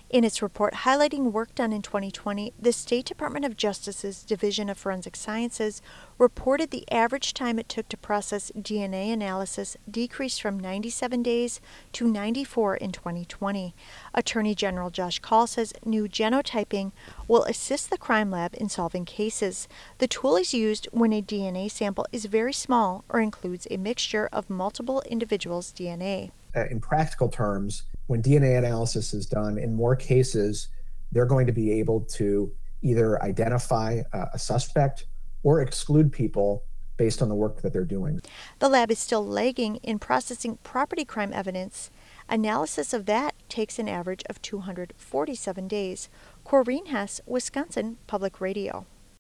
In its report highlighting work done in 2020, the State Department of Justice's Division of Forensic Sciences reported the average time it took to process DNA analysis decreased from 97 days to 94 in 2020. Attorney General Josh Kaul says new genotyping will assist the crime lab in solving cases. The tool is used when a DNA sample is very small or includes a mixture of multiple individuals' DNA. In practical terms, when DNA analysis is done, in more cases, they're going to be able to either identify a suspect or exclude people based on the work that they're doing. The lab is still lagging in processing property crime evidence. Analysis of that takes an average of 247 days. Corrine Hess, Wisconsin Public Radio.